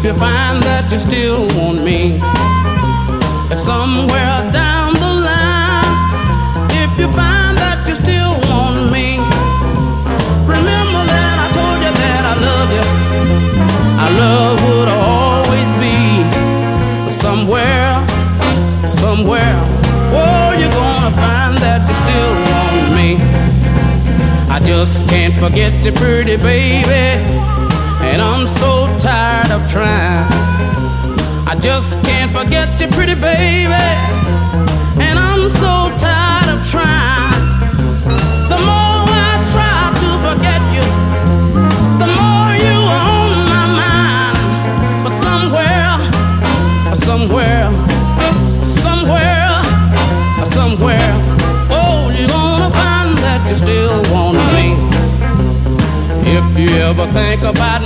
you find that you still want me, if somewhere down the line, if you find that you still want me, remember that I told you that I love you. Our love would always be somewhere, somewhere. Oh, you're gonna find that you still want me. I just can't forget you, pretty baby, and I'm so tired of trying. I just can't forget you, pretty baby, and I'm so tired of trying. The more I try to forget you, the more you are on my mind. But somewhere, somewhere, somewhere, somewhere, oh, you're gonna find that you still want me. If you ever think about